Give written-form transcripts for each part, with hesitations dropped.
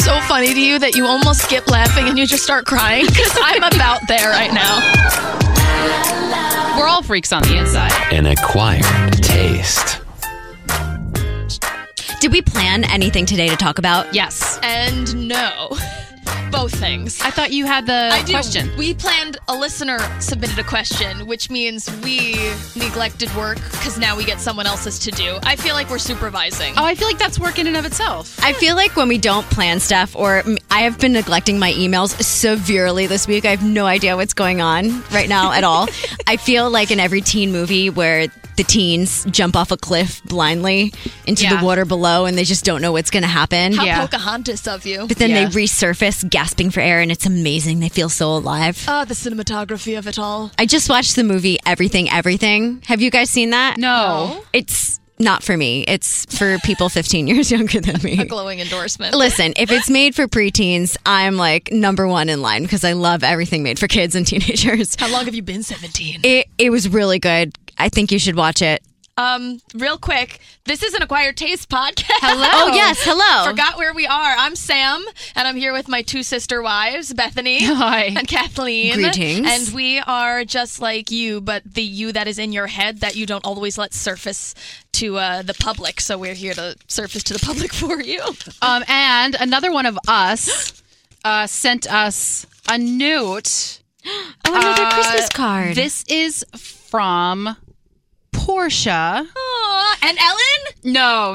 so funny to you that you almost skip laughing and you just start crying? Because I'm about there right now. We're all freaks on the inside. An acquired taste. Did we plan anything today to talk about? Yes. And no. Both things. I thought you had the question. We planned, a listener submitted a question, which means we neglected work because now we get someone else's to do. I feel like we're supervising. Oh, I feel like that's work in and of itself. I feel like when we don't plan stuff, or I have been neglecting my emails severely this week. I have no idea what's going on right now at all. I feel like in every teen movie where the teens jump off a cliff blindly into the water below and they just don't know what's going to happen. How Pocahontas of you. But then they resurface gasping for air and it's amazing. They feel so alive. Oh, the cinematography of it all. I just watched the movie Everything, Everything. Have you guys seen that? No. It's not for me. It's for people 15 years younger than me. A glowing endorsement. Listen, if it's made for preteens, I'm like number one in line because I love everything made for kids and teenagers. How long have you been 17? It was really good. I think you should watch it. Real quick, this is an Acquired Taste podcast. Hello. Oh, yes. Hello. Forgot where we are. I'm Sam, and I'm here with my two sister wives, Bethany Hi. and Kathleen. Greetings. And we are just like you, but the you that is in your head that you don't always let surface to the public. So we're here to surface to the public for you. And another one of us sent us a note. Oh, another Christmas card. This is from Portia. Aw, and Ellen?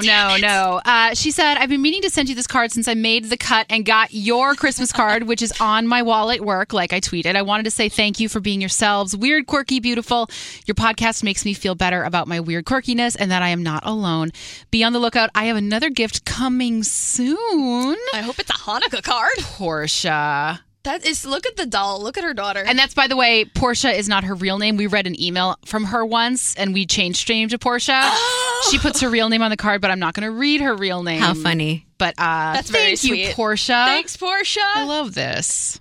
No. She said, I've been meaning to send you this card since I made the cut and got your Christmas card, which is on my wall at work, like I tweeted. I wanted to say thank you for being yourselves. Weird, quirky, beautiful. Your podcast makes me feel better about my weird quirkiness and that I am not alone. Be on the lookout. I have another gift coming soon. I hope it's a Hanukkah card. Portia. That is, look at the doll. Look at her daughter. And that's, by the way, Portia is not her real name. We read an email from her once, and we changed her name to Portia. Oh. She puts her real name on the card, but I'm not going to read her real name. How funny. But That's very thank you, sweet. Portia. Thanks, Portia. I love this.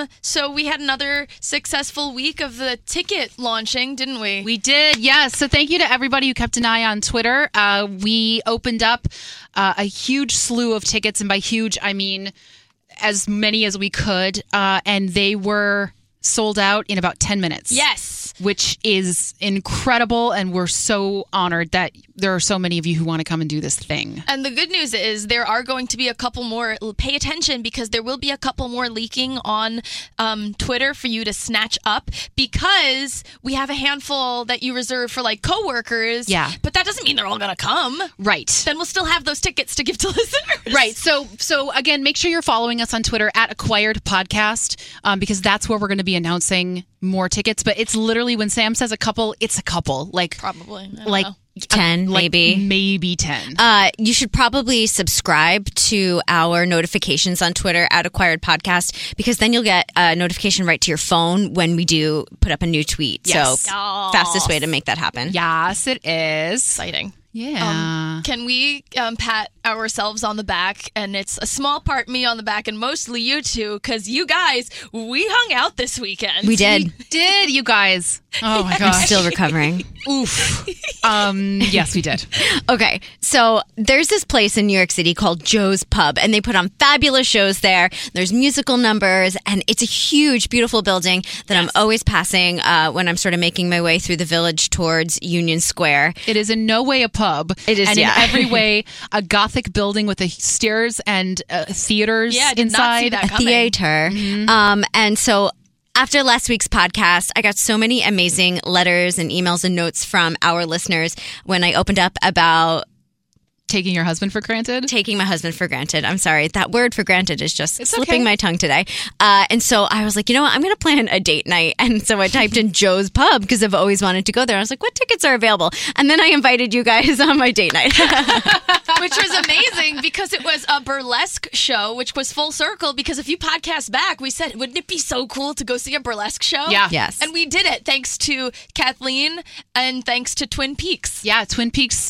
So we had another successful week of the ticket launching, didn't we? We did, yes. So thank you to everybody who kept an eye on Twitter. We opened up a huge slew of tickets, and by huge, I mean as many as we could, and they were sold out in about 10 minutes. Yes. Which is incredible, and we're so honored that there are so many of you who want to come and do this thing. And the good news is there are going to be a couple more. Pay attention because there will be a couple more leaking on Twitter for you to snatch up because we have a handful that you reserve for like coworkers. Yeah. But that doesn't mean they're all going to come. Right. Then we'll still have those tickets to give to listeners. Right. So again, make sure you're following us on Twitter at Acquired Podcast because that's where we're going to be announcing more tickets. But it's literally when Sam says a couple, it's a couple. Like Probably. I don't like know. 10, maybe 10. You should probably subscribe to our notifications on Twitter at Acquired Podcast because then you'll get a notification right to your phone when we do put up a new tweet. Yes. So fastest way to make that happen. Yes, it is. Exciting. Yeah. Can we pat ourselves on the back? And it's a small part me on the back and mostly you two because you guys, we hung out this weekend. We did. Did you guys? Oh my I'm gosh. still recovering. Oof. Yes, we did. Okay, so there's this place in New York City called Joe's Pub, and they put on fabulous shows there. There's musical numbers, and it's a huge, beautiful building that I'm always passing when I'm sort of making my way through the village towards Union Square. It is in no way a pub. It is, and yeah. in every way a Gothic building with the stairs and theaters Yeah, I did inside. not see that coming. Theater. And so after last week's podcast, I got so many amazing letters and emails and notes from our listeners when I opened up about Taking your husband for granted? taking my husband for granted. I'm sorry. That word for granted is just It's slipping okay. my tongue today. And so I was like, you know what? I'm going to plan a date night. And so I typed in Joe's Pub because I've always wanted to go there. I was like, what tickets are available? And then I invited you guys on my date night. Which was amazing because it was a burlesque show, which was full circle because a few podcasts back, we said, wouldn't it be so cool to go see a burlesque show? Yeah. Yes. And we did it thanks to Kathleen and thanks to Twin Peaks. Yeah, Twin Peaks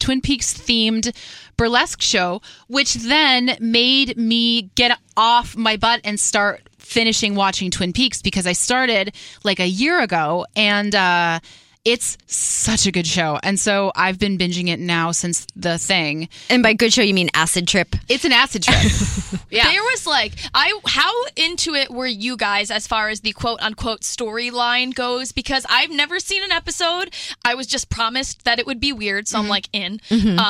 themed burlesque show, which then made me get off my butt and start finishing watching Twin Peaks because I started like a year ago and It's such a good show. And so I've been binging it now since the thing. And by good show, you mean acid trip? It's an acid trip. Yeah. There was how into it were you guys as far as the quote unquote storyline goes? Because I've never seen an episode. I was just promised that it would be weird, so I'm like in.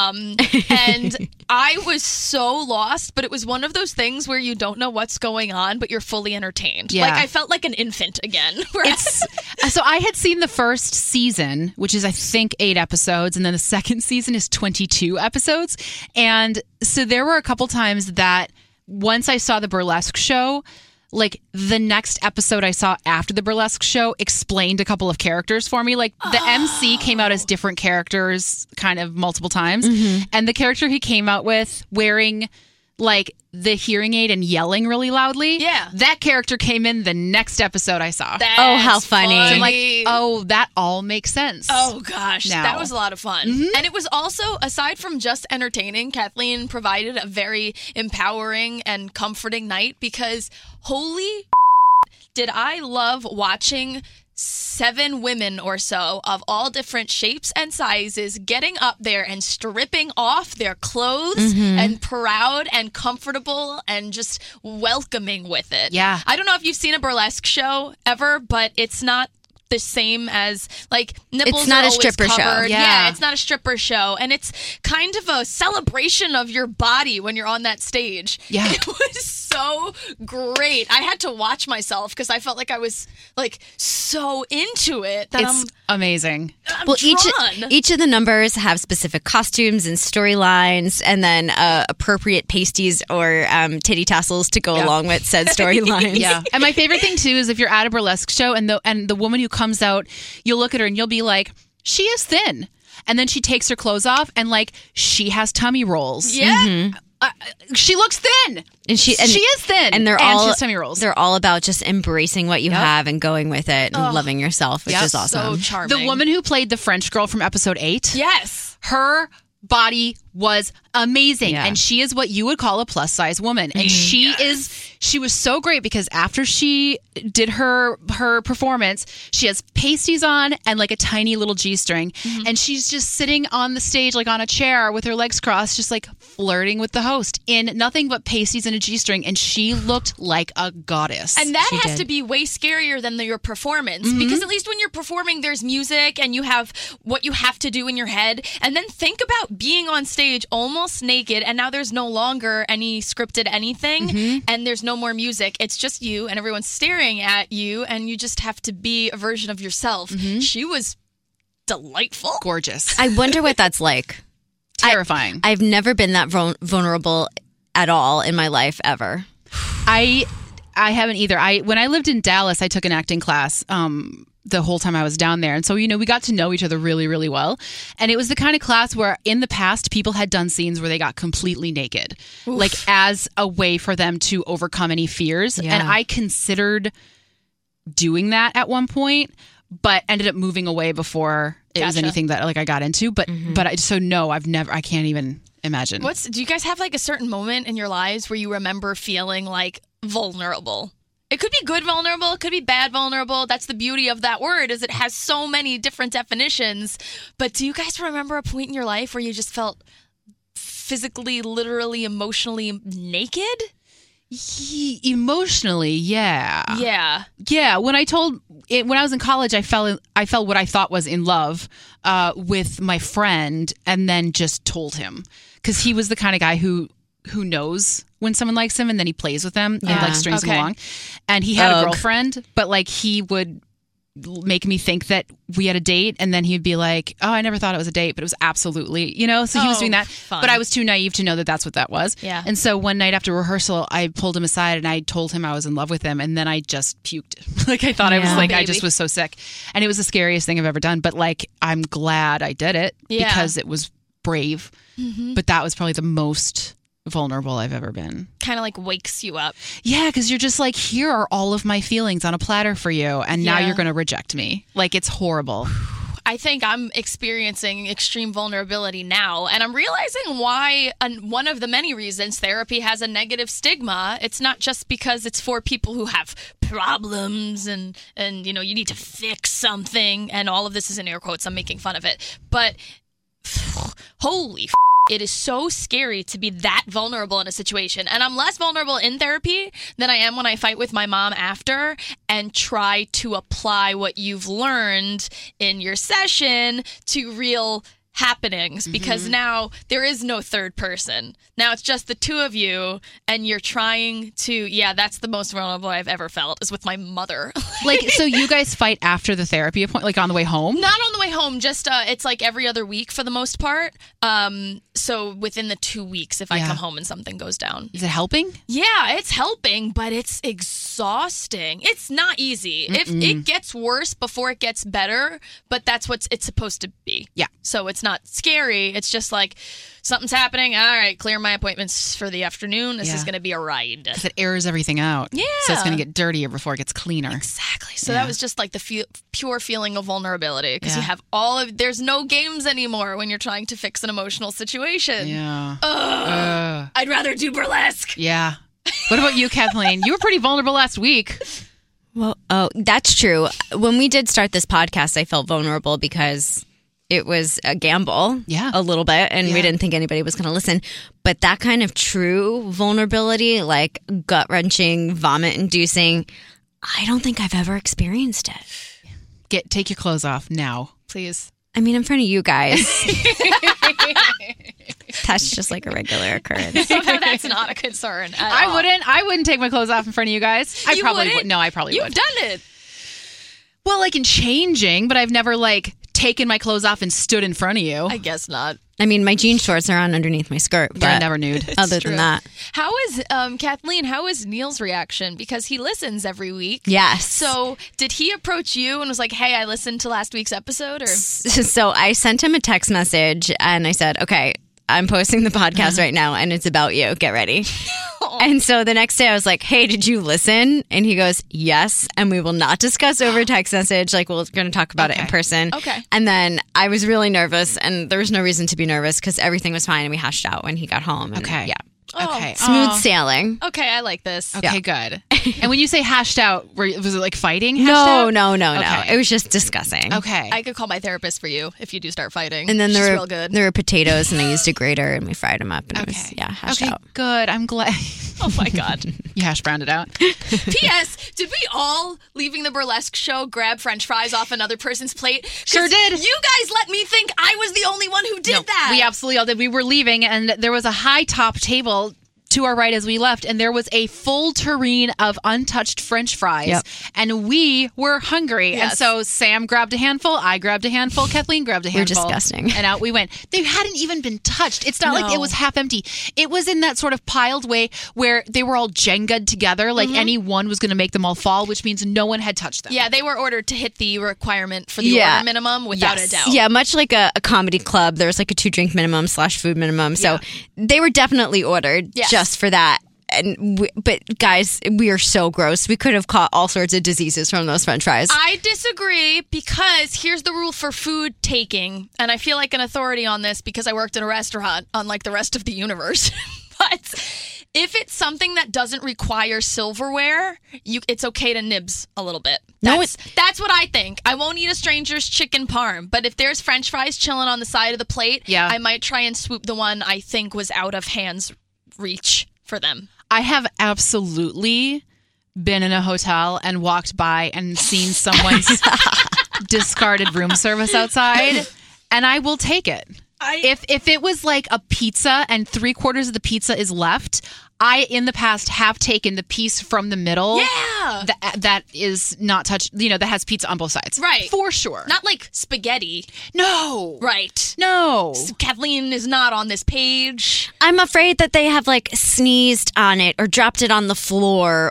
And I was so lost, but it was one of those things where you don't know what's going on, but you're fully entertained. Yeah. Like I felt like an infant again. So I had seen the first season, which is I think 8 episodes, and then the second season is 22 episodes. And so there were a couple times that once I saw the burlesque show, like the next episode I saw after the burlesque show explained a couple of characters for me. Like the MC came out as different characters kind of multiple times. And the character he came out with wearing like the hearing aid and yelling really loudly. Yeah. That character came in the next episode I saw. Oh, how funny. So I'm like, oh, that all makes sense. Oh gosh, now. that was a lot of fun. And it was also, aside from just entertaining, Kathleen provided a very empowering and comforting night because holy did I love watching 7 women or so of all different shapes and sizes getting up there and stripping off their clothes and proud and comfortable and just welcoming with it. Yeah. I don't know if you've seen a burlesque show ever, but it's not the same as like nipples. It's not are a always stripper show. covered. Yeah. It's not a stripper show, and it's kind of a celebration of your body when you're on that stage. Yeah. It was so great. I had to watch myself because I felt like I was like so into it that It's amazing. I'm Well, drawn. each of the numbers have specific costumes and storylines, and then appropriate pasties or titty tassels to go along with said storylines. Yeah. And my favorite thing too is if you're at a burlesque show and the woman who comes out, you'll look at her and you'll be like, she is thin. And then she takes her clothes off and like she has tummy rolls. Yeah. She looks thin. And she is thin. and she has tummy rolls. They're all about just embracing what you have and going with it and loving yourself, which is So awesome. charming. The woman who played the French girl from episode 8. Yes. Her body was amazing, Yeah. and she is what you would call a plus size woman, and she was so great because after she did her performance, she has pasties on and like a tiny little G-string, and she's just sitting on the stage like on a chair with her legs crossed, just like flirting with the host in nothing but pasties and a G-string, and she looked like a goddess. And that She has did. to be way scarier than your performance because at least when you're performing, there's music and you have what you have to do in your head. And then think about being on stage almost naked, and now there's no longer any scripted anything, and there's no more music. It's just you, and everyone's staring at you, and you just have to be a version of yourself. She was delightful. Gorgeous. I wonder what that's like. Terrifying. I've never been that vulnerable at all in my life ever. I haven't either. When I lived in Dallas, I took an acting class the whole time I was down there. And so, we got to know each other really, really well. And it was the kind of class where in the past, people had done scenes where they got completely naked, like as a way for them to overcome any fears. Yeah. And I considered doing that at one point, but ended up moving away before it was Gotcha. anything that like I got into. But no, I can't even imagine. Do you guys have like a certain moment in your lives where you remember feeling like vulnerable? It could be good vulnerable, it could be bad vulnerable. That's the beauty of that word, is it has so many different definitions. But do you guys remember a point in your life where you just felt physically, literally, emotionally naked? Emotionally, yeah. Yeah. When I was in college, I fell what I thought was in love with my friend, and then just told him because he was the kind of guy who knows when someone likes him, and then he plays with them and like strings them Okay. along. And he had a Ugh. girlfriend, but like he would make me think that we had a date, and then he'd be like, "Oh, I never thought it was a date, but it was absolutely," So he was Oh, doing that, fun. but I was too naive to know that that's what that was. Yeah. And so one night after rehearsal, I pulled him aside and I told him I was in love with him, and then I just puked. Like I thought I was Yeah. like, I Baby. just was so sick, and it was the scariest thing I've ever done. But like, I'm glad I did it Yeah. because it was brave. But that was probably the most vulnerable I've ever been. Kind of like wakes you up. Yeah, because you're just like, here are all of my feelings on a platter for you, and now Yeah. you're going to reject me. Like, it's horrible. I think I'm experiencing extreme vulnerability now, and I'm realizing why. One of the many reasons therapy has a negative stigma. It's not just because it's for people who have problems and you know, you need to fix something, and all of this is in air quotes. I'm making fun of it, but holy it is so scary to be that vulnerable in a situation. And I'm less vulnerable in therapy than I am when I fight with my mom after and try to apply what you've learned in your session to real happenings, because now there is no third person. Now it's just the two of you, and you're trying to, that's the most vulnerable I've ever felt, is with my mother. Like, so you guys fight after the therapy appointment, like on the way home? Not on the way home, just it's like every other week for the most part. So within the 2 weeks, if I come home and something goes down. Is it helping? Yeah, it's helping, but it's exhausting. It's not easy. If it gets worse before it gets better, but that's what it's supposed to be. Yeah. So it's not scary. It's just like, something's happening. All right, clear my appointments for the afternoon. This is going to be a ride. Because it airs everything out. Yeah. So it's going to get dirtier before it gets cleaner. Exactly. So that was just like the pure feeling of vulnerability, because you have there's no games anymore when you're trying to fix an emotional situation. Yeah. I'd rather do burlesque. Yeah. What about you, Kathleen? You were pretty vulnerable last week. Well, that's true. When we did start this podcast, I felt vulnerable because it was a gamble, a little bit, and we didn't think anybody was going to listen. But that kind of true vulnerability, like gut-wrenching, vomit-inducing, I don't think I've ever experienced it. Take your clothes off now, please. I mean, in front of you guys. That's just like a regular occurrence. That's not a concern at all. I wouldn't take my clothes off in front of you guys. I probably would. No, I probably would. You've done it. Well, like in changing, but I've never like taken my clothes off and stood in front of you. I guess not. I mean, my jean shorts are on underneath my skirt, but I'm never nude. Other than that. How is, Kathleen, how is Neil's reaction? Because he listens every week. Yes. So did he approach you and was like, hey, I listened to last week's episode? Or So I sent him a text message and I said, okay, I'm posting the podcast right now and it's about you. Get ready. And so the next day I was like, hey, did you listen? And he goes, yes. And we will not discuss over text message. Like, we're going to talk about it in person. Okay. And then I was really nervous, and there was no reason to be nervous because everything was fine and we hashed out when he got home. And Okay. Yeah. Okay. Smooth sailing. Okay, I like this. Okay, good. And when you say hashed out, was it like fighting? No. Okay. It was just discussing. Okay. I could call my therapist for you if you do start fighting. And then She's there real good. were potatoes, and I used a grater, and we fried them up, and it was hashed out. Good. I'm glad. Oh my God. You hash browned it out. P.S. Did we all, leaving the burlesque show, grab French fries off another person's plate? Sure did. You guys let me think I was the only one who did that. We absolutely all did. We were leaving, and there was a high top table to our right as we left, and there was a full tureen of untouched French fries, and we were hungry. Yes. And so Sam grabbed a handful, I grabbed a handful, Kathleen grabbed a handful. We're disgusting. And out we went. They hadn't even been touched. It's not like it was half empty. It was in that sort of piled way where they were all Jenga'd together, like any one was going to make them all fall, which means no one had touched them. Yeah, they were ordered to hit the requirement for the order minimum without a doubt. Yeah, much like a comedy club, there was like a 2-drink minimum / food minimum. So they were definitely ordered just for that. But guys, we are so gross. We could have caught all sorts of diseases from those French fries. I disagree, because here's the rule for food taking, and I feel like an authority on this because I worked in a restaurant, unlike the rest of the universe. But if it's something that doesn't require silverware, it's okay to nibs a little bit. That's what I think. I won't eat a stranger's chicken parm, but if there's French fries chilling on the side of the plate, I might try and swoop the one I think was out of hands reach for them. I have absolutely been in a hotel and walked by and seen someone's discarded room service outside, and I will take it. If it was like a pizza and 3/4 of the pizza is left, I, in the past, have taken the piece from the middle. Yeah. That is not touched, that has pizza on both sides. Right. For sure. Not like spaghetti. No. Right. No. Kathleen is not on this page. I'm afraid that they have like sneezed on it or dropped it on the floor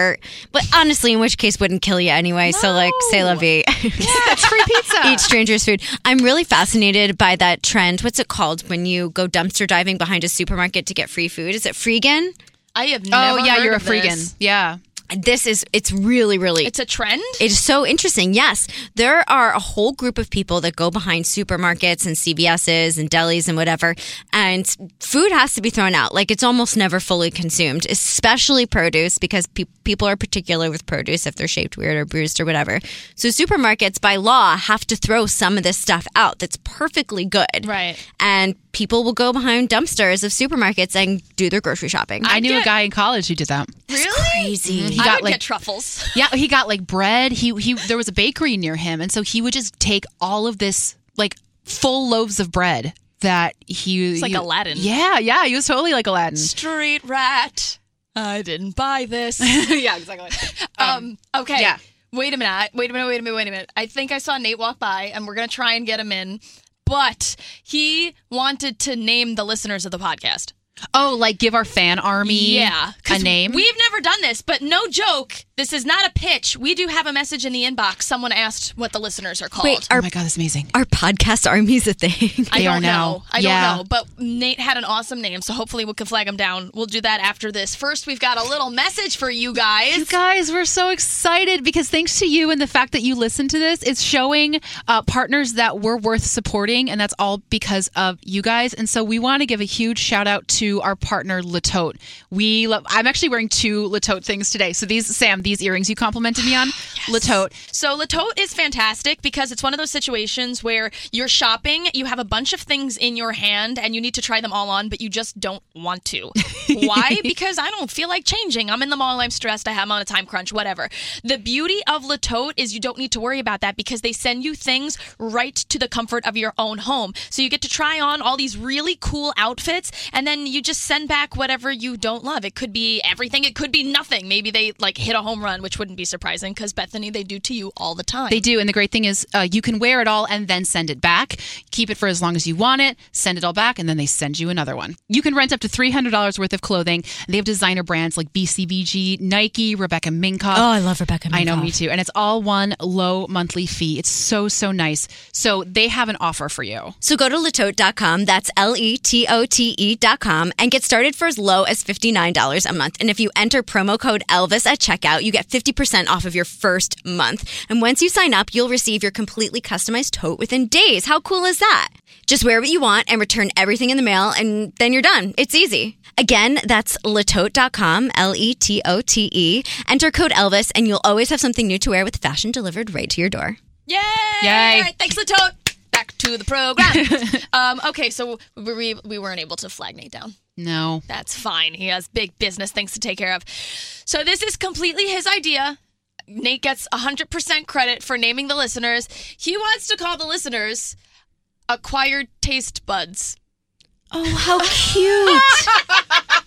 but honestly, in which case wouldn't kill you anyway. No. So like, c'est la vie. Yeah, it's free pizza. Eat strangers' food. I'm really fascinated by that trend. What's it called when you go dumpster diving behind a supermarket to get free food? Is it freegan? I have never heard you're a of freegan. this. Yeah. it's really, really... It's a trend? It is so interesting. Yes. There are a whole group of people that go behind supermarkets and CVS's and delis and whatever, and food has to be thrown out. Like, it's almost never fully consumed, especially produce, because people are particular with produce if they're shaped weird or bruised or whatever. So supermarkets, by law, have to throw some of this stuff out that's perfectly good. Right. And people will go behind dumpsters of supermarkets and do their grocery shopping. I knew a guy in college who did that. Really? Crazy. He I got would get truffles. Yeah, he got like bread. He there was a bakery near him, and so he would just take all of this like full loaves of bread that he... It's like Aladdin. Yeah, he was totally like Aladdin. Street rat. I didn't buy this. Yeah, exactly. Okay. Yeah. Wait a minute. I think I saw Nate walk by, and we're going to try and get him in. But he wanted to name the listeners of the podcast. Oh, like give our fan army a name? We've never done this, but no joke. This is not a pitch. We do have a message in the inbox. Someone asked what the listeners are called. Wait, Oh my God, that's amazing. Our podcast army's a thing. I They don't are now. know. I Yeah. don't know. But Nate had an awesome name, so hopefully we can flag him down. We'll do that after this. First, we've got a little message for you guys. You guys, we're so excited because thanks to you and the fact that you listen to this, it's showing partners that we're worth supporting, and that's all because of you guys. And so we want to give a huge shout out to our partner, Latote. I'm actually wearing 2 Latote things today. So these earrings you complimented me on, Latote. So Latote is fantastic because it's one of those situations where you're shopping, you have a bunch of things in your hand, and you need to try them all on, but you just don't want to. Why? Because I don't feel like changing. I'm in the mall, I'm stressed, I'm on a time crunch, whatever. The beauty of Latote is you don't need to worry about that because they send you things right to the comfort of your own home. So you get to try on all these really cool outfits, and then you just send back whatever you don't love. It could be everything, it could be nothing. Maybe they like hit a home run, which wouldn't be surprising because Bethany, they do to you all the time. They do, and the great thing is you can wear it all and then send it back. Keep it for as long as you want it, send it all back, and then they send you another one. You can rent up to $300 worth of clothing. They have designer brands like BCBG, Nike, Rebecca Minkoff. Oh, I love Rebecca Minkoff. I know, me too. And it's all one low monthly fee. It's so, so nice. So they have an offer for you. So go to Latote.com, that's LETOTE.com, and get started for as low as $59 a month. And if you enter promo code Elvis at checkout, you get 50% off of your first month. And once you sign up, you'll receive your completely customized tote within days. How cool is that? Just wear what you want and return everything in the mail, and then you're done. It's easy. Again, that's Latote.com, LETOTE. Enter code Elvis, and you'll always have something new to wear with fashion delivered right to your door. Yay! Yay. All right, thanks, Latote. Back to the program. Okay, so we weren't able to flag Nate down. No. That's fine. He has big business things to take care of. So this is completely his idea. Nate gets 100% credit for naming the listeners. He wants to call the listeners Acquired Taste Buds. Oh, how cute.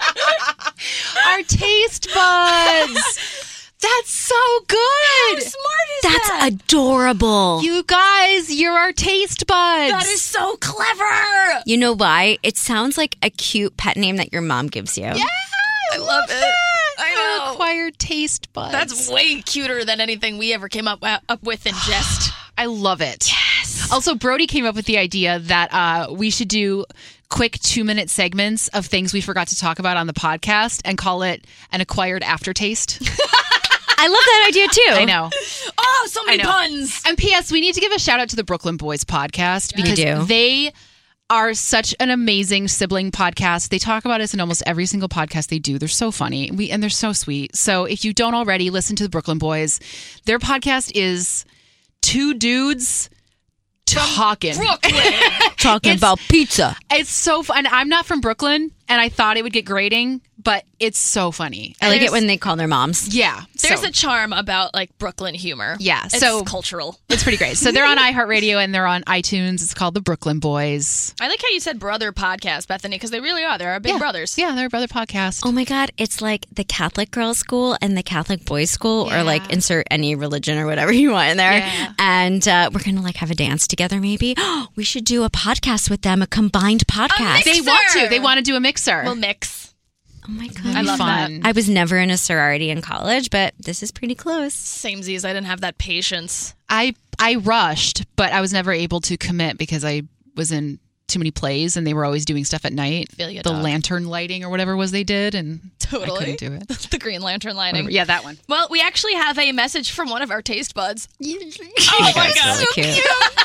Our taste buds. That's so good. How smart is That's that? adorable. You guys, you're our taste buds. That is so clever. You know why? It sounds like a cute pet name that your mom gives you. Yeah, I love it. I know. Acquired taste buds. That's way cuter than anything we ever came up with in jest. I love it. Yes. Also, Brody came up with the idea that we should do quick 2-minute segments of things we forgot to talk about on the podcast and call it an acquired aftertaste. I love that idea too. I know. Oh, so many I know. puns. And P.S., we need to give a shout out to the Brooklyn Boys podcast because do. they are such an amazing sibling podcast. They talk about us in almost every single podcast they do. They're so funny and they're so sweet. So if you don't already, listen to the Brooklyn Boys. Their podcast is 2 dudes talking. Talking about pizza. It's so fun. I'm not from Brooklyn, and I thought it would get grating, but it's so funny. I like it when they call their moms. Yeah. There's so, a charm about like Brooklyn humor. Yeah, It's so- cultural. it's pretty great. So they're on iHeartRadio and they're on iTunes. It's called the Brooklyn Boys. I like how you said brother podcast, Bethany, because they really are. They're our big brothers. Yeah, they're a brother podcast. Oh my God, it's like the Catholic girls' school and the Catholic boys' school, or like insert any religion or whatever you want in there. Yeah. And we're going to like have a dance together maybe. We should do a podcast with them, a combined podcast. They want to. They want to do a mixer. We'll mix. Oh my God. I love fun. I was never in a sorority in college, but this is pretty close. Samesies. I didn't have that patience. I rushed, but I was never able to commit because I was in too many plays, and they were always doing stuff at night. Feel ya, the dog. lantern lighting or whatever it was they did, and Totally. I couldn't do it. The Green Lantern lighting. Yeah, that one. Well, we actually have a message from one of our taste buds. Oh my God. Really cute.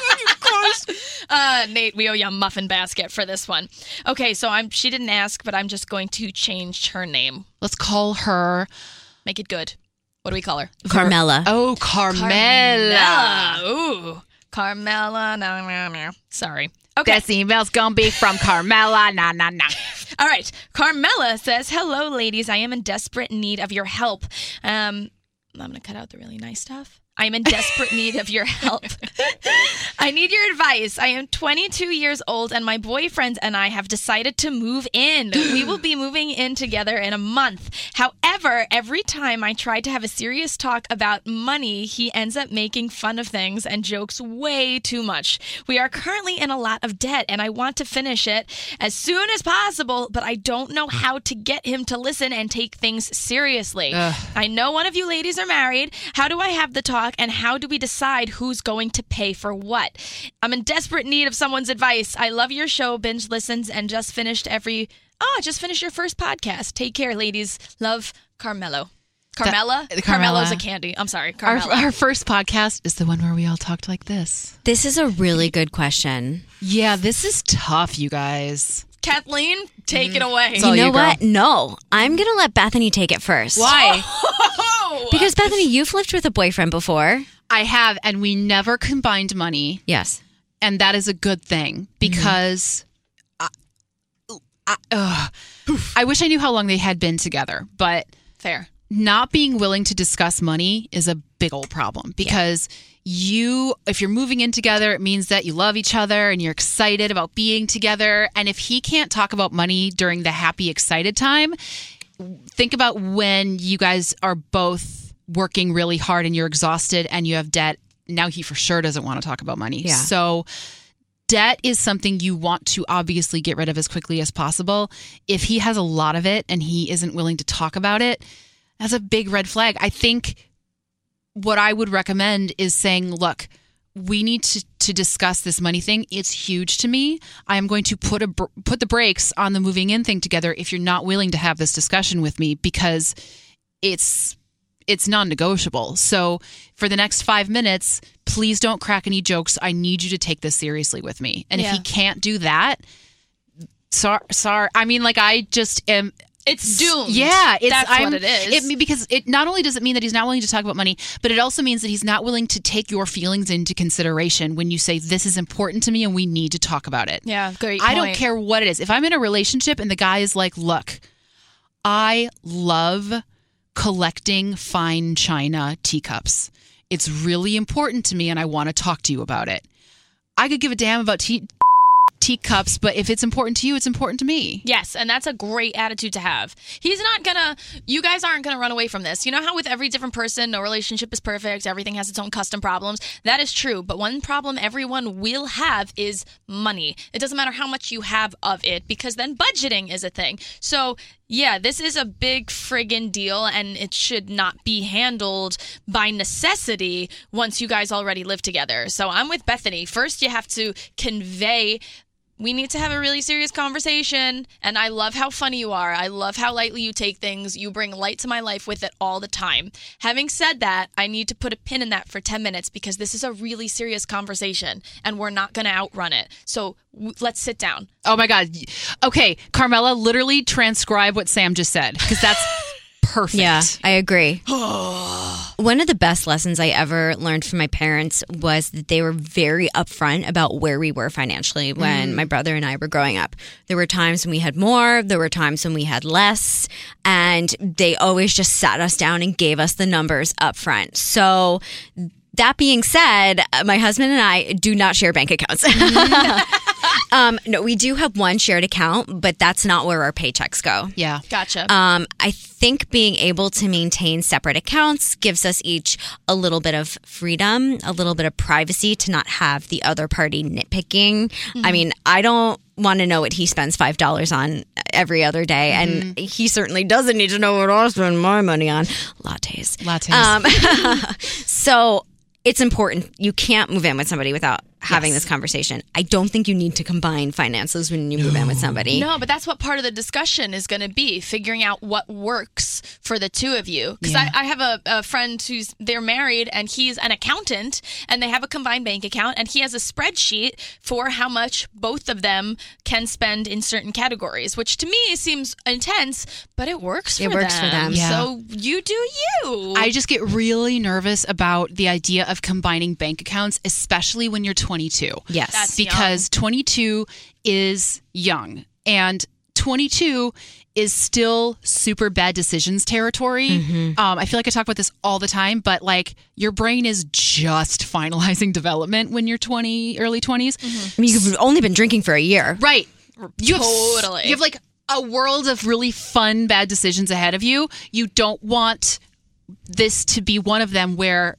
Nate, we owe you a muffin basket for this one. Okay, so she didn't ask, but I'm just going to change her name. Let's call her... Make it good. What do we call her? Carmela. Oh, Carmela. Ooh. Carmela. No. Sorry. Okay. This email's gonna be from Carmela. Nah. All right. Carmela says, hello, ladies. I am in desperate need of your help. I'm going to cut out the really nice stuff. I am in desperate need of your help. I need your advice. I am 22 years old and my boyfriend and I have decided to move in. We will be moving in together in a month. However, every time I try to have a serious talk about money, he ends up making fun of things and jokes way too much. We are currently in a lot of debt and I want to finish it as soon as possible, but I don't know how to get him to listen and take things seriously. I know one of you ladies are married. How do I have the talk? And how do we decide who's going to pay for what? I'm in desperate need of someone's advice. I love your show, binge listens, and just finished your first podcast. Take care, ladies. Love, Carmelo. Carmela? Carmelo's a candy. I'm sorry, Carmela. Our first podcast is the one where we all talked like this. This is a really good question. Yeah, this is tough, you guys. Kathleen, take it away. all You know you, girl. what? No. I'm going to let Bethany take it first. Why? Because, Bethany, you've lived with a boyfriend before. I have, and we never combined money. Yes. And that is a good thing because I wish I knew how long they had been together, but Fair. not being willing to discuss money is a big old problem because if you're moving in together, it means that you love each other and you're excited about being together. And if he can't talk about money during the happy, excited time, think about when you guys are both working really hard and you're exhausted and you have debt. Now he for sure doesn't want to talk about money. Yeah. So debt is something you want to obviously get rid of as quickly as possible. If he has a lot of it and he isn't willing to talk about it, that's a big red flag. I think what I would recommend is saying, look, we need to discuss this money thing. It's huge to me. I am going to put the brakes on the moving in thing together if you're not willing to have this discussion with me because it's non-negotiable. So for the next 5 minutes, please don't crack any jokes. I need you to take this seriously with me. And if he can't do that, sorry. I mean, like I just am... It's doomed. Yeah, that's what it is. Because it not only does it mean that he's not willing to talk about money, but it also means that he's not willing to take your feelings into consideration when you say, this is important to me and we need to talk about it. Yeah, great I don't point. care what it is. If I'm in a relationship and the guy is like, look, I love collecting fine china teacups. It's really important to me and I want to talk to you about it. I could give a damn about teacups, but if it's important to you, it's important to me. Yes, and that's a great attitude to have. You guys aren't gonna run away from this. You know how with every different person, no relationship is perfect, everything has its own custom problems. That is true, but one problem everyone will have is money. It doesn't matter how much you have of it, because then budgeting is a thing. So yeah, this is a big friggin' deal, and it should not be handled by necessity once you guys already live together. So I'm with Bethany. First, you have to convey, we need to have a really serious conversation, and I love how funny you are. I love how lightly you take things. You bring light to my life with it all the time. Having said that, I need to put a pin in that for 10 minutes because this is a really serious conversation, and we're not going to outrun it. So let's sit down. Oh my God. Okay, Carmela, literally transcribe what Sam just said because that's perfect. Yeah, I agree. One of the best lessons I ever learned from my parents was that they were very upfront about where we were financially when my brother and I were growing up. There were times when we had more, there were times when we had less, and they always just sat us down and gave us the numbers up front. So that being said, my husband and I do not share bank accounts. No, we do have one shared account, but that's not where our paychecks go. Yeah. Gotcha. I think being able to maintain separate accounts gives us each a little bit of freedom, a little bit of privacy to not have the other party nitpicking. I mean, I don't want to know what he spends $5 on every other day, and he certainly doesn't need to know what I spend my money on. Lattes. Lattes. So it's important. You can't move in with somebody without having this conversation. I don't think you need to combine finances when you move in with somebody. No, but that's what part of the discussion is going to be, figuring out what works for the two of you. Because Yeah. I have a friend they're married and he's an accountant and they have a combined bank account and he has a spreadsheet for how much both of them can spend in certain categories, which to me seems intense, but it works for them. It works for them. Yeah. So you do you. I just get really nervous about the idea of combining bank accounts, especially when you're 22. Yes. That's Because 22 is young and 22 is still super bad decisions territory. I feel like I talk about this all the time, but like your brain is just finalizing development when you're 20, early 20s. I mean, you've only been drinking for a year. Right. You Totally. you have like a world of really fun bad decisions ahead of you. You don't want this to be one of them where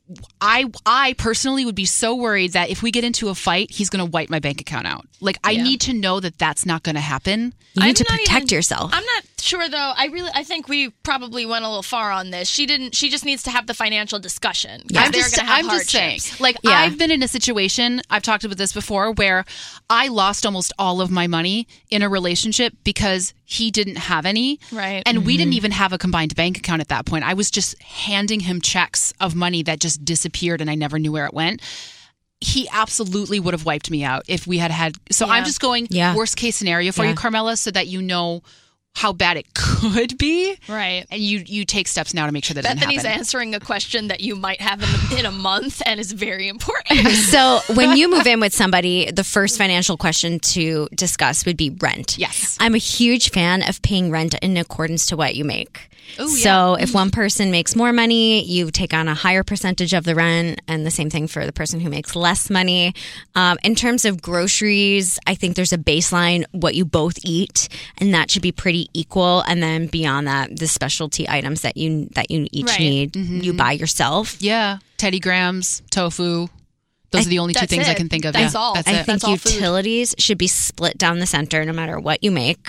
I personally would be so worried that if we get into a fight, he's going to wipe my bank account out. Like, I need to know that that's not going to happen. You need I'm to not protect even- yourself. I'm not sure though. I think we probably went a little far on this. She just needs to have the financial discussion. I'm They're just, gonna have I'm just saying, hardships. like, Yeah. I've been in a situation, I've talked about this before, where I lost almost all of my money in a relationship because he didn't have any. Right. And we didn't even have a combined bank account at that point. I was just handing him checks of money that just disappeared and I never knew where it went. He absolutely would have wiped me out if we had. So I'm just going worst case scenario for you, Carmela, so that you know how bad it could be. Right. And you take steps now to make sure that doesn't Bethany's happen. answering a question that you might have in a month and is very important. So when you move in with somebody, the first financial question to discuss would be rent. Yes. I'm a huge fan of paying rent in accordance to what you make. Ooh, So if one person makes more money, you take on a higher percentage of the rent, and the same thing for the person who makes less money. In terms of groceries, I think there's a baseline what you both eat, and that should be pretty equal. And then beyond that, the specialty items that you each Right. need, you buy yourself. Yeah. Teddy Grahams, tofu. Those are the only two that's things I it. can think of. That's yeah, all. That's I it. think That's all food. utilities should be split down the center no matter what you make.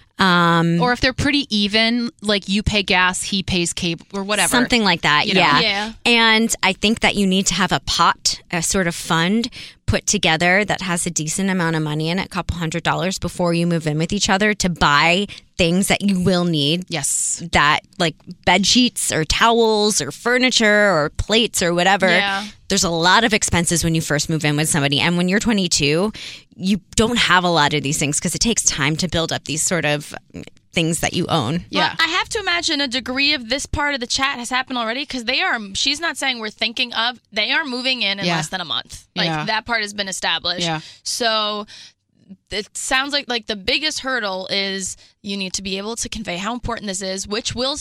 Or if they're pretty even, like you pay gas, he pays cable or whatever. Something like that, You know? yeah. Yeah. And I think that you need to have a pot, a sort of fund put together that has a decent amount of money in it, a couple $100 before you move in with each other to buy things that you will need. Yes. That like bed sheets or towels or furniture or plates or whatever. Yeah. There's a lot of expenses when you first move in with somebody. And when you're 22, you don't have a lot of these things because it takes time to build up these sort of things that you own. Yeah. Well, I have to imagine a degree of this part of the chat has happened already because she's not saying we're thinking of, they are moving in Yeah. less than a month. Like Yeah. that part has been established. Yeah. So it sounds like the biggest hurdle is you need to be able to convey how important this is, which will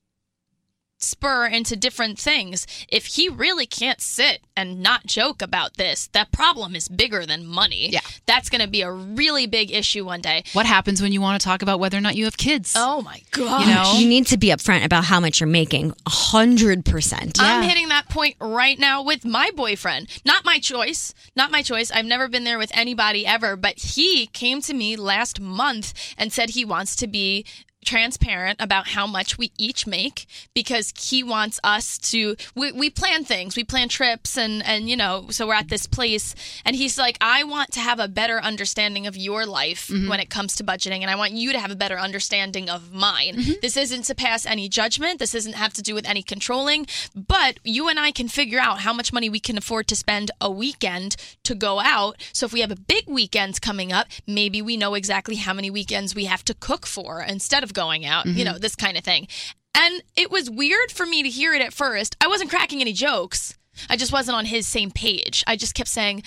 spur into different things. If he really can't sit and not joke about this, that problem is bigger than money. Yeah. That's going to be a really big issue one day. What happens when you want to talk about whether or not you have kids? Oh my God. You know? You need to be upfront about how much you're making, 100%. I'm hitting that point right now with my boyfriend. Not my choice. Not my choice. I've never been there with anybody ever, but he came to me last month and said he wants to be transparent about how much we each make because he wants us to we plan things, we plan trips and you know, so we're at this place and he's like, I want to have a better understanding of your life when it comes to budgeting, and I want you to have a better understanding of mine. This isn't to pass any judgment, this doesn't have to do with any controlling, but you and I can figure out how much money we can afford to spend a weekend to go out. So if we have a big weekend coming up, maybe we know exactly how many weekends we have to cook for instead of going out, you know, this kind of thing. And it was weird for me to hear it at first. I wasn't cracking any jokes. I just wasn't on his same page. I just kept saying,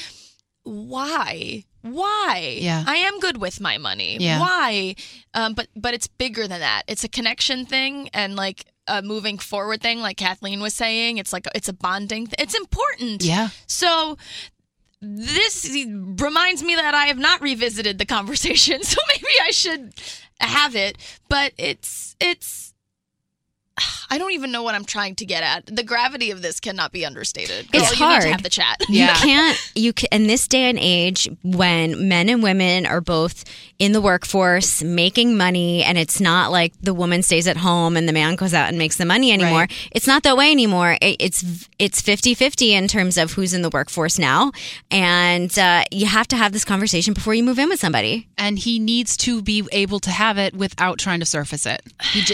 why? Yeah. I am good with my money. Yeah. Why? But it's bigger than that. It's a connection thing and like a moving forward thing, like Kathleen was saying. It's like it's a bonding. It's important. Yeah. So this reminds me that I have not revisited the conversation, so maybe I should have it. But it's I don't even know what I'm trying to get at. The gravity of this cannot be understated. It's You hard. need to have the chat. Yeah. You can, in this day and age when men and women are both in the workforce making money, and it's not like the woman stays at home and the man goes out and makes the money anymore. Right. It's not that way anymore. It's 50-50 in terms of who's in the workforce now. And you have to have this conversation before you move in with somebody. And he needs to be able to have it without trying to surface it.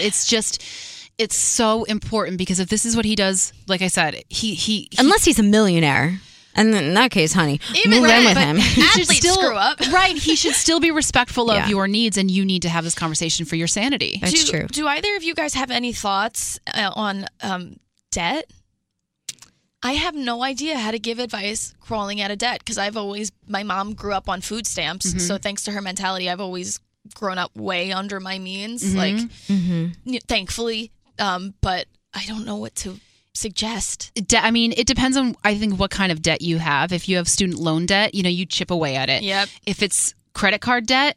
It's so important, because if this is what he does, like I said, he Unless he's a millionaire. And in that case, honey, Even move in with but him. he should athletes still screw up. Right, he should still be respectful of Yeah. your needs, and you need to have this conversation for your sanity. That's true. Do either of you guys have any thoughts on debt? I have no idea how to give advice crawling out of debt, because my mom grew up on food stamps. So thanks to her mentality, I've always grown up way under my means, thankfully. But I don't know what to suggest. I mean, it depends on, I think, what kind of debt you have. If you have student loan debt, you chip away at it. Yep. If it's credit card debt,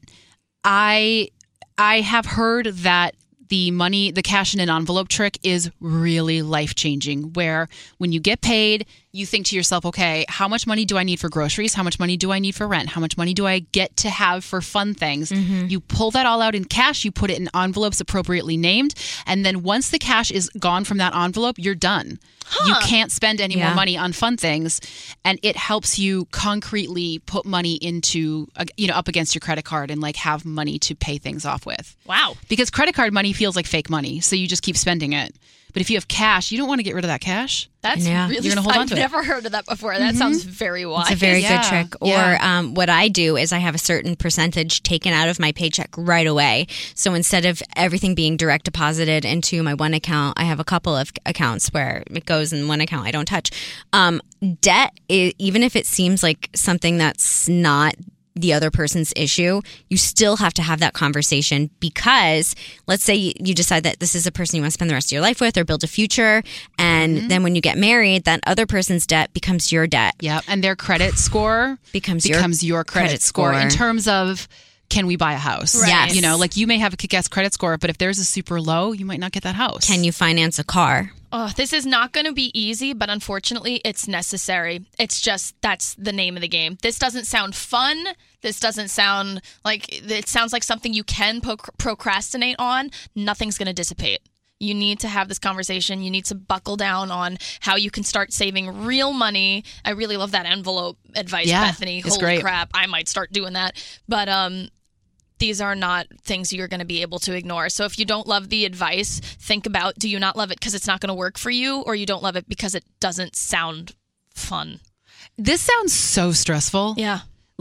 I have heard that the cash in an envelope trick is really life-changing, where when you get paid, you think to yourself, okay, how much money do I need for groceries? How much money do I need for rent? How much money do I get to have for fun things? You pull that all out in cash, you put it in envelopes appropriately named, and then once the cash is gone from that envelope, you're done. You can't spend any more money on fun things, and it helps you concretely put money into, up against your credit card and have money to pay things off with. Wow. Because credit card money feels like fake money, so you just keep spending it. But if you have cash, you don't want to get rid of that cash. That's Yeah. really You're gonna hold on I've to it. never heard of that before. That sounds very wise. It's a very Yeah. good trick. Or Yeah. what I do is I have a certain percentage taken out of my paycheck right away. So instead of everything being direct deposited into my one account, I have a couple of accounts where it goes in one account I don't touch. Debt, even if it seems like something that's not the other person's issue, you still have to have that conversation, because let's say you decide that this is a person you want to spend the rest of your life with or build a future, and then when you get married, that other person's debt becomes your debt. Yeah, and their credit score Becomes your credit score in terms of, can we buy a house? Right. Yes. You may have a kick-ass credit score, but if theirs is super low, you might not get that house. Can you finance a car? Oh, this is not going to be easy, but unfortunately, it's necessary. It's just, that's the name of the game. This doesn't sound fun. This doesn't sound it sounds like something you can procrastinate on. Nothing's going to dissipate. You need to have this conversation. You need to buckle down on how you can start saving real money. I really love that envelope advice, Yeah, Bethany. it's Holy great. crap. I might start doing that. But these are not things you're going to be able to ignore. So if you don't love the advice, think about, do you not love it because it's not going to work for you, or you don't love it because it doesn't sound fun? This sounds so stressful. Yeah.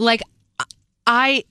I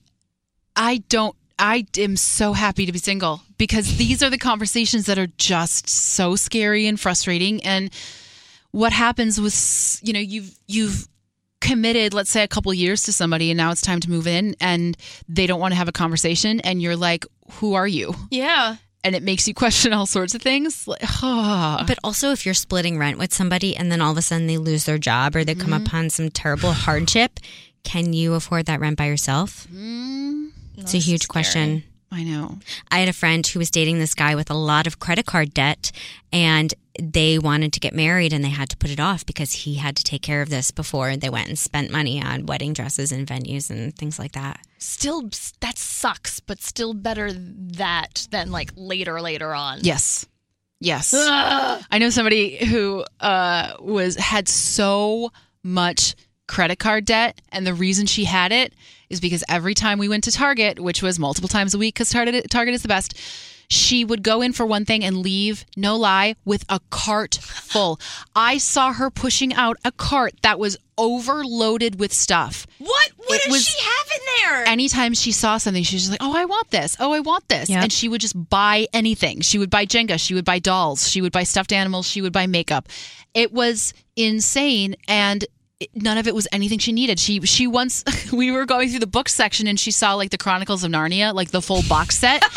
am so happy to be single, because these are the conversations that are just so scary and frustrating. And what happens with, you've committed, let's say, a couple years to somebody, and now it's time to move in, and they don't want to have a conversation, and you're like, who are you? Yeah. And it makes you question all sorts of things. But also, if you're splitting rent with somebody and then all of a sudden they lose their job or they come upon some terrible hardship, can you afford that rent by yourself? It's a huge question. I know. I had a friend who was dating this guy with a lot of credit card debt, and they wanted to get married and they had to put it off because he had to take care of this before they went and spent money on wedding dresses and venues and things like that. Still, that sucks, but still better that than later on. Yes. I know somebody who had so much credit card debt, and the reason she had it is because every time we went to Target, which was multiple times a week because Target is the best, she would go in for one thing and leave, no lie, with a cart full. I saw her pushing out a cart that was overloaded with stuff. What does she have in there? Anytime she saw something, she was just like, oh, I want this. Oh, I want this. Yep. And she would just buy anything. She would buy Jenga. She would buy dolls. She would buy stuffed animals. She would buy makeup. It was insane. And none of it was anything she needed. She once, we were going through the book section and she saw the Chronicles of Narnia, the full box set.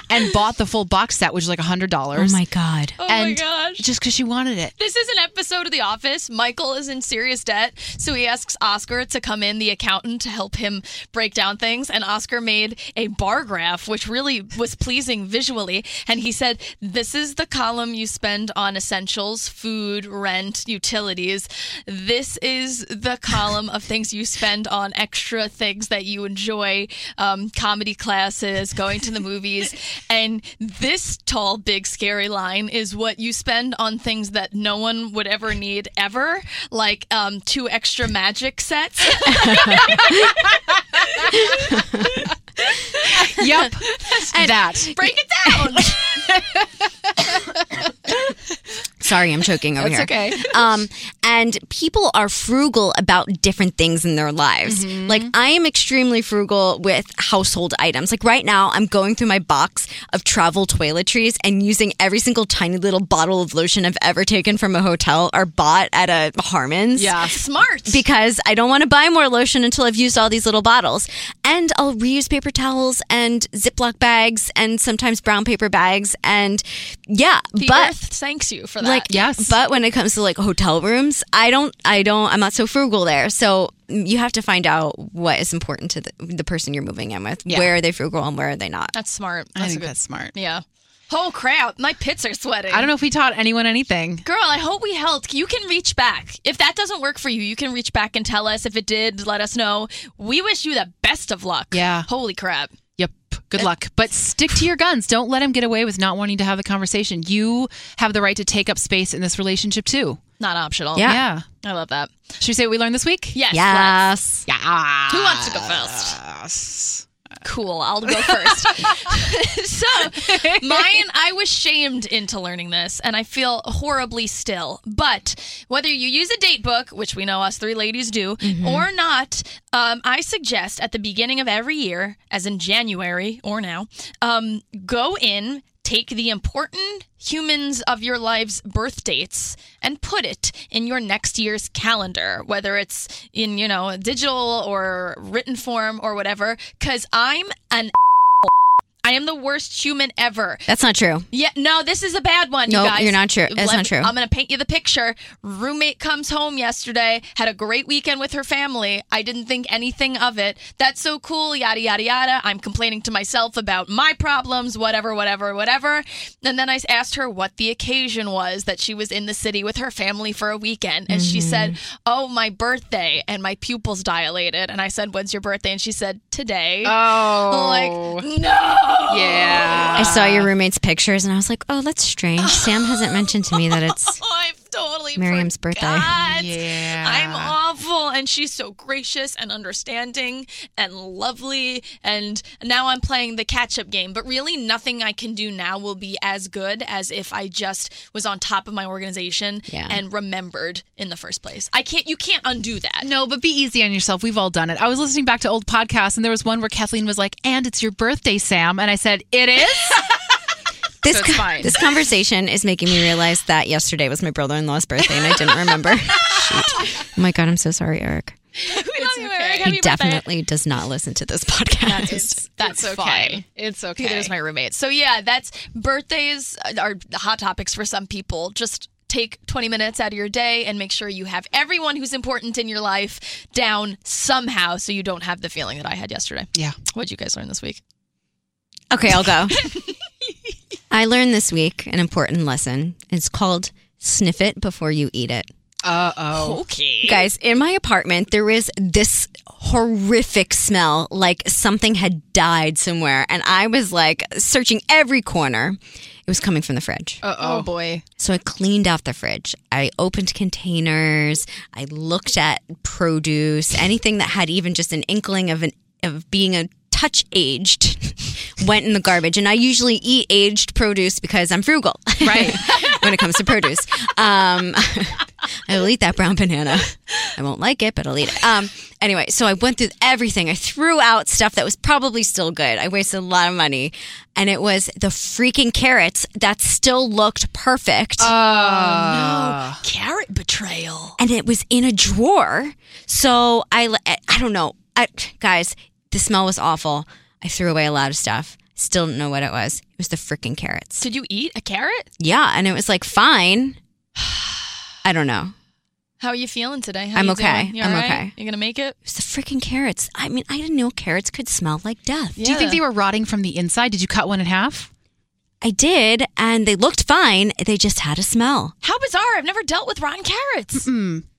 and bought the full box set, which is like $100. Oh my God. Oh and my gosh. just because she wanted it. This is an episode of The Office. Michael is in serious debt, so he asks Oscar to come in, the accountant, to help him break down things. And Oscar made a bar graph, which really was pleasing visually. And he said, this is the column you spend on essentials, food, rent, utilities. This is the column of things you spend on extra things that you enjoy, comedy classes, going to the movies. And this tall, big, scary line is what you spend on things that no one would ever need ever, like 2 extra magic sets. Yep. And that. break it down. Sorry, I'm choking over That's here. okay. And people are frugal about different things in their lives. Like, I am extremely frugal with household items. Like, right now, I'm going through my box of travel toiletries and using every single tiny little bottle of lotion I've ever taken from a hotel or bought at a Harmon's. Yeah. Smart. Because I don't want to buy more lotion until I've used all these little bottles. And I'll reuse paper towels and Ziploc bags and sometimes brown paper bags. And yeah, The but earth thanks you for that. like, Yes. But when it comes to like hotel rooms, I'm not so frugal there. So you have to find out what is important to the person you're moving in with. Yeah. Where are they frugal and where are they not? That's smart. I That's think a good. that's smart. Yeah. Oh crap! My pits are sweating. I don't know if we taught anyone anything. Girl, I hope we helped. You can reach back. If that doesn't work for you, you can reach back and tell us. If it did, let us know. We wish you the best of luck. Yeah. Holy crap. Yep. Good luck. But stick to your guns. Don't let him get away with not wanting to have the conversation. You have the right to take up space in this relationship too. Not optional. Yeah. Yeah. I love that. Should we say what we learned this week? Yes. Yes. Yeah. Who wants to go first? Yes. Cool. I'll go first. So, mine, I was shamed into learning this, and I feel horribly still. But whether you use a date book, which we know us 3 ladies do, or not, I suggest at the beginning of every year, as in January or now, go in, take the important humans of your life's birth dates and put it in your next year's calendar, whether it's in, digital or written form or whatever, because I am the worst human ever. That's not true. Yeah, no, this is a bad one, No, you guys. you're not true. That's not true. I'm going to paint you the picture. Roommate comes home yesterday, had a great weekend with her family. I didn't think anything of it. That's so cool, yada, yada, yada. I'm complaining to myself about my problems, whatever. And then I asked her what the occasion was that she was in the city with her family for a weekend. And she said, oh, my birthday. And my pupils dilated. And I said, when's your birthday? And she said, today. Oh. Like, no. Yeah. I saw your roommate's pictures and I was like, oh, that's strange. Sam hasn't mentioned to me that it's I've totally Miriam's forgot. Yeah. I'm awful. And she's so gracious and understanding and lovely. And now I'm playing the catch-up game. But really, nothing I can do now will be as good as if I just was on top of my organization and remembered in the first place. You can't undo that. No, but be easy on yourself. We've all done it. I was listening back to old podcasts, and there was one where Kathleen was like, and it's your birthday, Sam. And I said, it is? So it's fine. This conversation is making me realize that yesterday was my brother-in-law's birthday and I didn't remember. Shoot. Oh my God, I'm so sorry, Eric. We love you, okay. Eric. He Happy birthday. definitely does not listen to this podcast. That's It's okay. fine. It's okay. Neither is my roommate. So yeah, that's birthdays are hot topics for some people. Just take 20 minutes out of your day and make sure you have everyone who's important in your life down somehow so you don't have the feeling that I had yesterday. Yeah. What'd you guys learn this week? Okay, I'll go. I learned this week an important lesson. It's called sniff it before you eat it. Uh-oh. Okay. Guys, in my apartment, there is this horrific smell like something had died somewhere. And I was like searching every corner. It was coming from the fridge. Oh, boy. So I cleaned out the fridge. I opened containers. I looked at produce. Anything that had even just an inkling of being a touch aged went in the garbage. And I usually eat aged produce because I'm frugal. Right. When it comes to produce. I will eat that brown banana. I won't like it, but I'll eat it. Anyway, so I went through everything. I threw out stuff that was probably still good. I wasted a lot of money. And it was the freaking carrots that still looked perfect. No. Carrot betrayal. And it was in a drawer. So I don't know. Guys, the smell was awful. I threw away a lot of stuff. Still don't know what it was. It was the freaking carrots. Did you eat a carrot? Yeah, and it was like fine. I don't know. How are you feeling today? How I'm you okay. Doing? You I'm all right? okay. You gonna make it? It was the freaking carrots. I mean, I didn't know carrots could smell like death. Do you think they were rotting from the inside? Did you cut one in half? I did, and they looked fine. They just had a smell. How bizarre! I've never dealt with rotten carrots.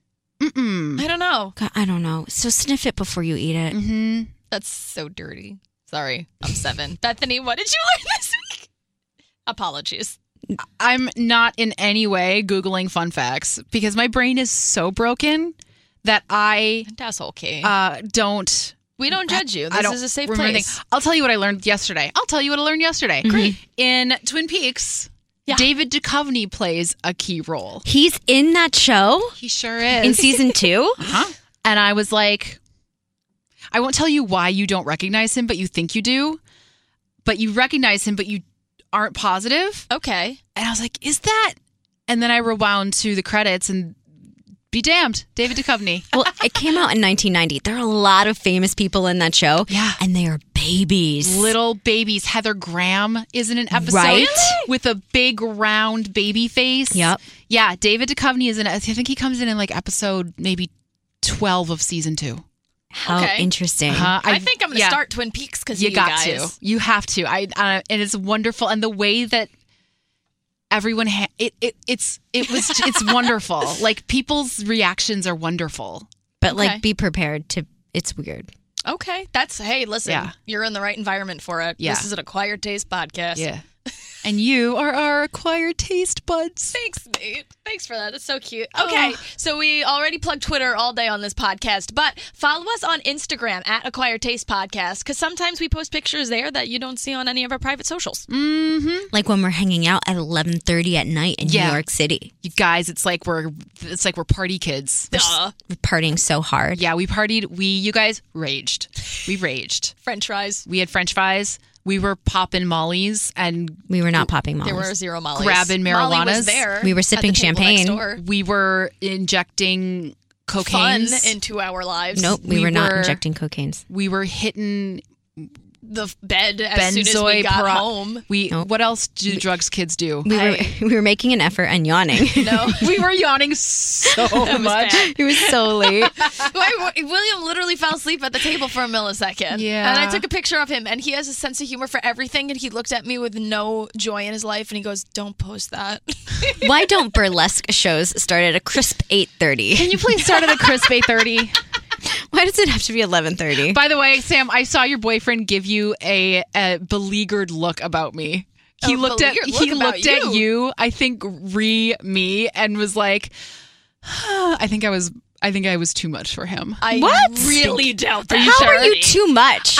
I don't know. God, I don't know. So sniff it before you eat it. Mm-hmm. That's so dirty. Sorry, I'm 7. Bethany, what did you learn this week? Apologies. I'm not in any way Googling fun facts because my brain is so broken that I That's okay. don't. We don't judge you. I This don't is a safe remember place. anything. I'll tell you what I learned yesterday. Great. In Twin Peaks, Yeah. David Duchovny plays a key role. He's in that show He sure is. in season 2. And I was like, I won't tell you why you don't recognize him, but you think you do. But you recognize him, but you aren't positive. Okay. And I was like, is that? And then I rewound to the credits and be damned, David Duchovny. Well, it came out in 1990. There are a lot of famous people in that show. Yeah. And they are babies. Little babies. Heather Graham is in an episode Right? with a big round baby face. Yep. Yeah, David Duchovny is in it. I think he comes in like episode maybe 12 of season 2. How Okay. interesting. I think I'm going to start Twin Peaks because You got guys. to. You have to. And it's wonderful, and the way that everyone it's wonderful. Like people's reactions are wonderful. But Okay. like, be prepared to. It's weird. Okay. Hey, listen, Yeah. you're in the right environment for it. Yeah. This is an Acquired Taste podcast. Yeah. And you are our acquired taste buds. Thanks, Nate. Thanks for that. That's so cute. Okay, so we already plugged Twitter all day on this podcast, but follow us on Instagram at Acquired Taste Podcast because sometimes we post pictures there that you don't see on any of our private socials. Like when we're hanging out at 11:30 at night in Yeah. New York City. You guys, it's like we're party kids. Duh. We're partying so hard. Yeah, we partied. You guys raged. We raged. French fries. We had French fries. We were popping mollies and We were not popping mollies. There were 0 mollies. Grabbing Molly marijuanas. was there. We were at sipping the table next champagne. door. we were injecting Fun cocaine. into our lives. Nope, we We were not were- injecting cocaines. We were hitting The bed as soon as we benzoy got paro- home. What else do drugs kids do? We were making an effort and yawning. No. We were yawning so much. bad. It was so late. William literally fell asleep at the table for a millisecond. Yeah. And I took a picture of him, and he has a sense of humor for everything. And he looked at me with no joy in his life, and he goes, "Don't post that." Why don't burlesque shows start at a crisp 8:30? Can you please start at a crisp 8:30? Why does it have to be 11:30? By the way, Sam, I saw your boyfriend give you a beleaguered look about me. He A looked at beleaguered look about you? you. I think me and was like, I think I was too much for him. I What? really doubt that. How are you too much?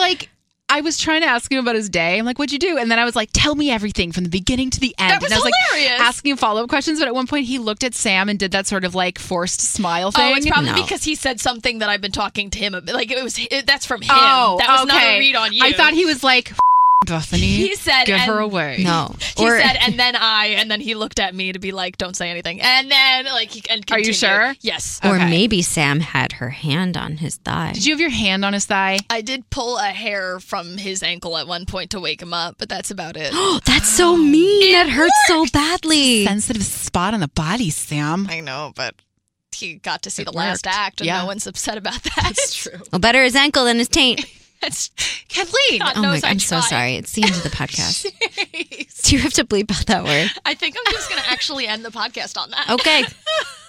I was trying to ask him about his day. I'm like, what'd you do? And then I was like, tell me everything from the beginning to the end. That was and I was hilarious. like asking him follow-up questions. But at one point he looked at Sam and did that sort of like forced smile thing. Oh, it's probably No. because he said something that I've been talking to him about. Like, that's from him. Oh, that was okay. not a read on you. I thought he was like, Bethany, He said, get her and- away. No. He said, and then he looked at me to be like, "Don't say anything." And then, like, and Are you continued. sure? Yes. Or Okay. maybe Sam had her hand on his thigh. Did you have your hand on his thigh? I did pull a hair from his ankle at one point to wake him up, but that's about it. That's so mean. That hurts so badly. Sensitive spot on the body, Sam. I know, but he got to see It the last worked. act, and Yeah. no one's upset about that. That's true. Well, better his ankle than his taint. That's Kathleen. God Oh my knows God, I I'm so tried. sorry. It's the end of the podcast. Do you have to bleep out that word? I think I'm just going to actually end the podcast on that. Okay.